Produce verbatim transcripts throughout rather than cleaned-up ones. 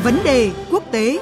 Vấn đề quốc tế.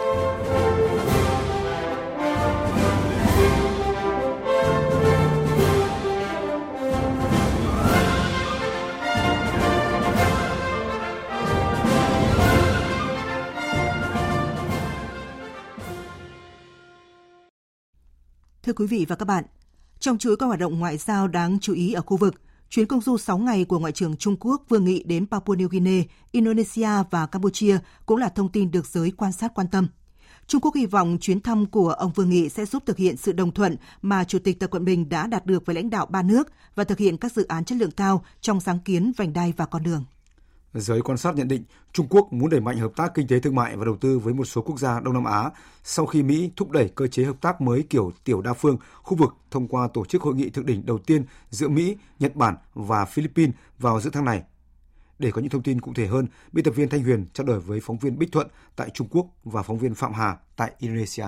Thưa quý vị và các bạn, trong chuỗi các hoạt động ngoại giao đáng chú ý ở khu vực, chuyến công du sáu ngày của Ngoại trưởng Trung Quốc Vương Nghị đến Papua New Guinea, Indonesia và Campuchia cũng là thông tin được giới quan sát quan tâm. Trung Quốc hy vọng chuyến thăm của ông Vương Nghị sẽ giúp thực hiện sự đồng thuận mà Chủ tịch Tập Cận Bình đã đạt được với lãnh đạo ba nước và thực hiện các dự án chất lượng cao trong sáng kiến vành đai và con đường. Giới quan sát nhận định Trung Quốc muốn đẩy mạnh hợp tác kinh tế thương mại và đầu tư với một số quốc gia Đông Nam Á sau khi Mỹ thúc đẩy cơ chế hợp tác mới kiểu tiểu đa phương khu vực thông qua tổ chức hội nghị thượng đỉnh đầu tiên giữa Mỹ, Nhật Bản và Philippines vào giữa tháng này. Để có những thông tin cụ thể hơn, biên tập viên Thanh Huyền trao đổi với phóng viên Bích Thuận tại Trung Quốc và phóng viên Phạm Hà tại Indonesia.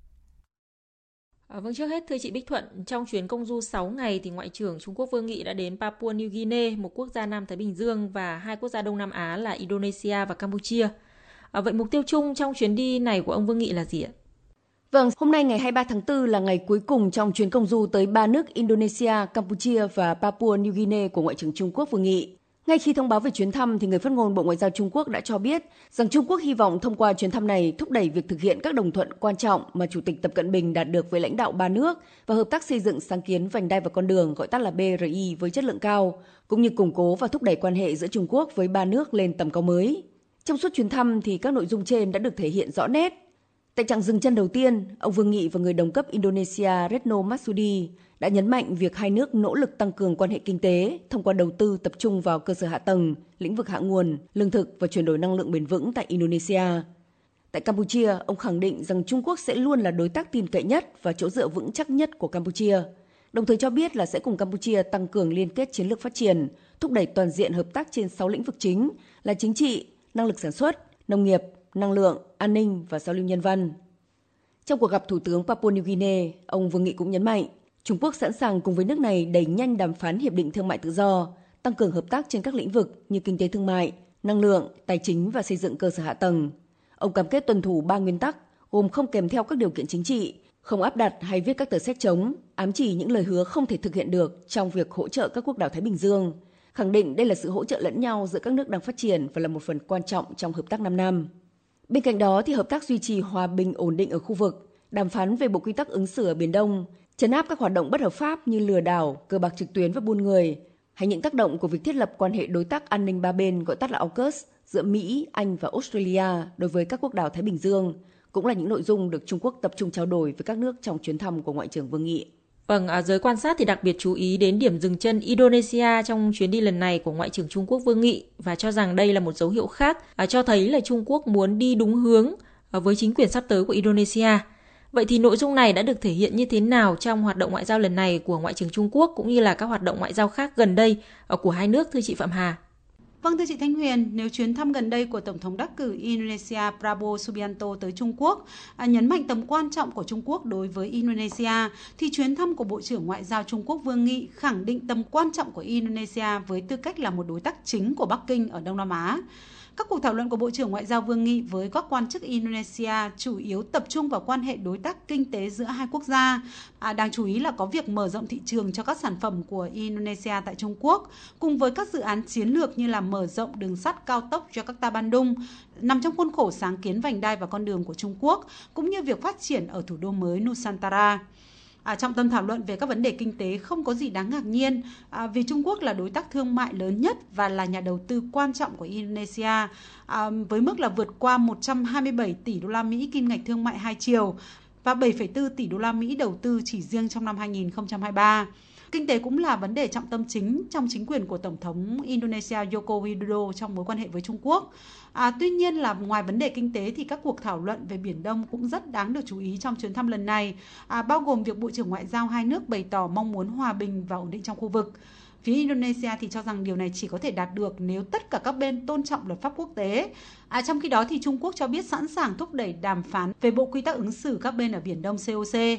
À, vâng, trước hết thưa chị Bích Thuận, trong chuyến công du sáu ngày thì Ngoại trưởng Trung Quốc Vương Nghị đã đến Papua New Guinea, một quốc gia Nam Thái Bình Dương và hai quốc gia Đông Nam Á là Indonesia và Campuchia. À, vậy mục tiêu chung trong chuyến đi này của ông Vương Nghị là gì ạ? Vâng, hôm nay ngày hai mươi ba tháng tư là ngày cuối cùng trong chuyến công du tới ba nước Indonesia, Campuchia và Papua New Guinea của Ngoại trưởng Trung Quốc Vương Nghị. Ngay khi thông báo về chuyến thăm, thì người phát ngôn Bộ Ngoại giao Trung Quốc đã cho biết rằng Trung Quốc hy vọng thông qua chuyến thăm này thúc đẩy việc thực hiện các đồng thuận quan trọng mà Chủ tịch Tập Cận Bình đạt được với lãnh đạo ba nước và hợp tác xây dựng sáng kiến vành đai và con đường, gọi tắt là bê rờ i với chất lượng cao, cũng như củng cố và thúc đẩy quan hệ giữa Trung Quốc với ba nước lên tầm cao mới. Trong suốt chuyến thăm thì các nội dung trên đã được thể hiện rõ nét. Tại chặng dừng chân đầu tiên, ông Vương Nghị và người đồng cấp Indonesia Retno Marsudi đã nhấn mạnh việc hai nước nỗ lực tăng cường quan hệ kinh tế thông qua đầu tư tập trung vào cơ sở hạ tầng, lĩnh vực hạ nguồn, lương thực và chuyển đổi năng lượng bền vững tại Indonesia. Tại Campuchia, ông khẳng định rằng Trung Quốc sẽ luôn là đối tác tin cậy nhất và chỗ dựa vững chắc nhất của Campuchia, đồng thời cho biết là sẽ cùng Campuchia tăng cường liên kết chiến lược phát triển, thúc đẩy toàn diện hợp tác trên sáu lĩnh vực chính là chính trị, năng lực sản xuất, nông nghiệp, năng lượng, an ninh và giao lưu nhân văn. Trong cuộc gặp Thủ tướng Papua New Guinea, ông Vương Nghị cũng nhấn mạnh Trung Quốc sẵn sàng cùng với nước này đẩy nhanh đàm phán hiệp định thương mại tự do, tăng cường hợp tác trên các lĩnh vực như kinh tế thương mại, năng lượng, tài chính và xây dựng cơ sở hạ tầng. Ông cam kết tuân thủ ba nguyên tắc gồm không kèm theo các điều kiện chính trị, không áp đặt hay viết các tờ séc chống, ám chỉ những lời hứa không thể thực hiện được trong việc hỗ trợ các quốc đảo Thái Bình Dương, khẳng định đây là sự hỗ trợ lẫn nhau giữa các nước đang phát triển và là một phần quan trọng trong hợp tác năm năm. Bên cạnh đó thì hợp tác duy trì hòa bình ổn định ở khu vực, đàm phán về bộ quy tắc ứng xử ở Biển Đông, trấn áp các hoạt động bất hợp pháp như lừa đảo, cờ bạc trực tuyến và buôn người, hay những tác động của việc thiết lập quan hệ đối tác an ninh ba bên gọi tắt là AUKUS giữa Mỹ, Anh và Australia đối với các quốc đảo Thái Bình Dương, cũng là những nội dung được Trung Quốc tập trung trao đổi với các nước trong chuyến thăm của Ngoại trưởng Vương Nghị. Vâng, à, giới quan sát thì đặc biệt chú ý đến điểm dừng chân Indonesia trong chuyến đi lần này của Ngoại trưởng Trung Quốc Vương Nghị và cho rằng đây là một dấu hiệu khác à, cho thấy là Trung Quốc muốn đi đúng hướng à, với chính quyền sắp tới của Indonesia. Vậy thì nội dung này đã được thể hiện như thế nào trong hoạt động ngoại giao lần này của Ngoại trưởng Trung Quốc cũng như là các hoạt động ngoại giao khác gần đây à, của hai nước, thưa chị Phạm Hà? Vâng, thưa chị Thanh Huyền, nếu chuyến thăm gần đây của Tổng thống đắc cử Indonesia Prabowo Subianto tới Trung Quốc à, nhấn mạnh tầm quan trọng của Trung Quốc đối với Indonesia, thì chuyến thăm của Bộ trưởng Ngoại giao Trung Quốc Vương Nghị khẳng định tầm quan trọng của Indonesia với tư cách là một đối tác chính của Bắc Kinh ở Đông Nam Á. Các cuộc thảo luận của Bộ trưởng Ngoại giao Vương Nghị với các quan chức Indonesia chủ yếu tập trung vào quan hệ đối tác kinh tế giữa hai quốc gia. À, đáng chú ý là có việc mở rộng thị trường cho các sản phẩm của Indonesia tại Trung Quốc, cùng với các dự án chiến lược như là mở rộng đường sắt cao tốc Jakarta-Bandung, nằm trong khuôn khổ sáng kiến vành đai và con đường của Trung Quốc, cũng như việc phát triển ở thủ đô mới Nusantara. À, trọng tâm thảo luận về các vấn đề kinh tế không có gì đáng ngạc nhiên à, vì Trung Quốc là đối tác thương mại lớn nhất và là nhà đầu tư quan trọng của Indonesia à, với mức là vượt qua một trăm hai mươi bảy tỷ đô la Mỹ kim ngạch thương mại hai chiều và bảy phẩy bốn tỷ đô la Mỹ đầu tư chỉ riêng trong năm hai nghìn không trăm hai mươi ba. Kinh tế cũng là vấn đề trọng tâm chính trong chính quyền của Tổng thống Indonesia Joko Widodo trong mối quan hệ với Trung Quốc. À, tuy nhiên là ngoài vấn đề kinh tế thì các cuộc thảo luận về Biển Đông cũng rất đáng được chú ý trong chuyến thăm lần này, à, bao gồm việc Bộ trưởng Ngoại giao hai nước bày tỏ mong muốn hòa bình và ổn định trong khu vực. Phía Indonesia thì cho rằng điều này chỉ có thể đạt được nếu tất cả các bên tôn trọng luật pháp quốc tế. À, trong khi đó thì Trung Quốc cho biết sẵn sàng thúc đẩy đàm phán về bộ quy tắc ứng xử các bên ở Biển Đông xê o xê.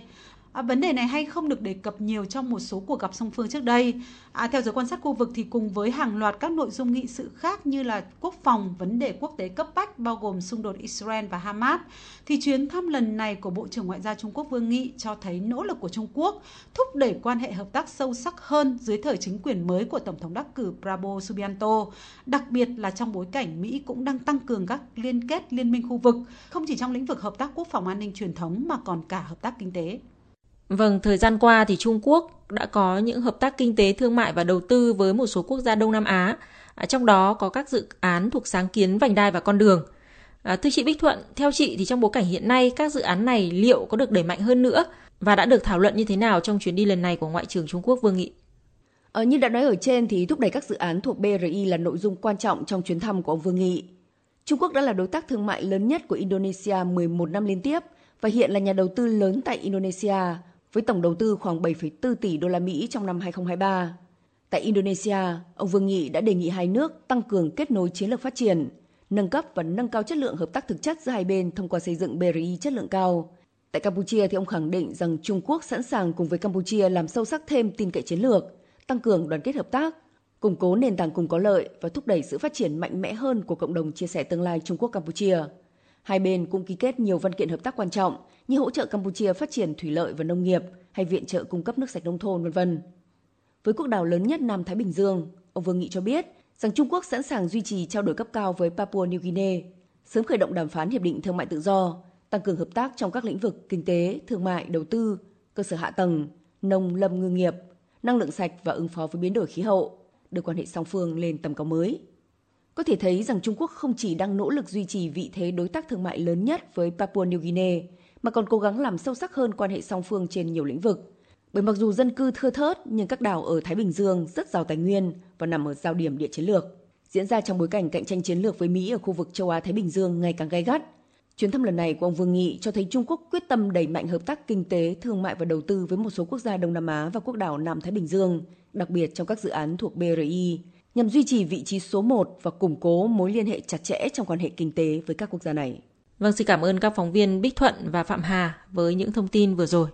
À, vấn đề này hay không được đề cập nhiều trong một số cuộc gặp song phương trước đây. À, theo giới quan sát khu vực thì cùng với hàng loạt các nội dung nghị sự khác như là quốc phòng, vấn đề quốc tế cấp bách bao gồm xung đột Israel và Hamas, thì chuyến thăm lần này của Bộ trưởng Ngoại giao Trung Quốc Vương Nghị cho thấy nỗ lực của Trung Quốc thúc đẩy quan hệ hợp tác sâu sắc hơn dưới thời chính quyền mới của Tổng thống đắc cử Prabowo Subianto, đặc biệt là trong bối cảnh Mỹ cũng đang tăng cường các liên kết liên minh khu vực, không chỉ trong lĩnh vực hợp tác quốc phòng an ninh truyền thống mà còn cả hợp tác kinh tế. Vâng, thời gian qua thì Trung Quốc đã có những hợp tác kinh tế, thương mại và đầu tư với một số quốc gia Đông Nam Á, à, trong đó có các dự án thuộc sáng kiến vành đai và con đường. À, thưa chị Bích Thuận, theo chị thì trong bối cảnh hiện nay các dự án này liệu có được đẩy mạnh hơn nữa và đã được thảo luận như thế nào trong chuyến đi lần này của Ngoại trưởng Trung Quốc Vương Nghị? Ờ, như đã nói ở trên thì thúc đẩy các dự án thuộc bê rờ i là nội dung quan trọng trong chuyến thăm của ông Vương Nghị. Trung Quốc đã là đối tác thương mại lớn nhất của Indonesia mười một năm liên tiếp và hiện là nhà đầu tư lớn tại Indonesia, với tổng đầu tư khoảng bảy phẩy bốn tỷ đô la Mỹ trong năm hai không hai ba. Tại Indonesia, ông Vương Nghị đã đề nghị hai nước tăng cường kết nối chiến lược phát triển, nâng cấp và nâng cao chất lượng hợp tác thực chất giữa hai bên thông qua xây dựng bê rờ i chất lượng cao. Tại Campuchia thì ông khẳng định rằng Trung Quốc sẵn sàng cùng với Campuchia làm sâu sắc thêm tin cậy chiến lược, tăng cường đoàn kết hợp tác, củng cố nền tảng cùng có lợi và thúc đẩy sự phát triển mạnh mẽ hơn của cộng đồng chia sẻ tương lai Trung Quốc-Campuchia. Hai bên cũng ký kết nhiều văn kiện hợp tác quan trọng như hỗ trợ Campuchia phát triển thủy lợi và nông nghiệp hay viện trợ cung cấp nước sạch nông thôn, vân vân. Với quốc đảo lớn nhất Nam Thái Bình Dương, ông Vương Nghị cho biết rằng Trung Quốc sẵn sàng duy trì trao đổi cấp cao với Papua New Guinea, sớm khởi động đàm phán hiệp định thương mại tự do, tăng cường hợp tác trong các lĩnh vực kinh tế, thương mại, đầu tư, cơ sở hạ tầng, nông lâm ngư nghiệp, năng lượng sạch và ứng phó với biến đổi khí hậu, đưa quan hệ song phương lên tầm cao mới. Có thể thấy rằng Trung Quốc không chỉ đang nỗ lực duy trì vị thế đối tác thương mại lớn nhất với Papua New Guinea, mà còn cố gắng làm sâu sắc hơn quan hệ song phương trên nhiều lĩnh vực. Bởi mặc dù dân cư thưa thớt nhưng các đảo ở Thái Bình Dương rất giàu tài nguyên và nằm ở giao điểm địa chiến lược. Diễn ra trong bối cảnh cạnh tranh chiến lược với Mỹ ở khu vực châu Á-Thái Bình Dương ngày càng gay gắt. Chuyến thăm lần này của ông Vương Nghị cho thấy Trung Quốc quyết tâm đẩy mạnh hợp tác kinh tế, thương mại và đầu tư với một số quốc gia Đông Nam Á và quốc đảo Nam Thái Bình Dương, đặc biệt trong các dự án thuộc bê rờ i, nhằm duy trì vị trí số một và củng cố mối liên hệ chặt chẽ trong quan hệ kinh tế với các quốc gia này. Vâng, xin cảm ơn các phóng viên Bích Thuận và Phạm Hà với những thông tin vừa rồi.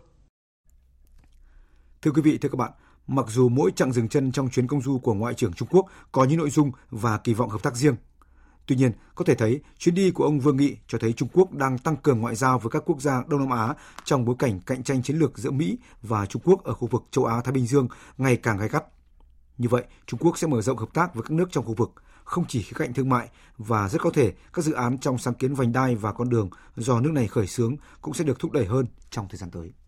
Thưa quý vị, thưa các bạn, mặc dù mỗi chặng dừng chân trong chuyến công du của Ngoại trưởng Trung Quốc có những nội dung và kỳ vọng hợp tác riêng, tuy nhiên, có thể thấy chuyến đi của ông Vương Nghị cho thấy Trung Quốc đang tăng cường ngoại giao với các quốc gia Đông Nam Á trong bối cảnh cạnh tranh chiến lược giữa Mỹ và Trung Quốc ở khu vực châu Á-Thái Bình Dương ngày càng gay gắt. Như vậy, Trung Quốc sẽ mở rộng hợp tác với các nước trong khu vực, không chỉ khía cạnh thương mại, và rất có thể các dự án trong sáng kiến vành đai và con đường do nước này khởi xướng cũng sẽ được thúc đẩy hơn trong thời gian tới.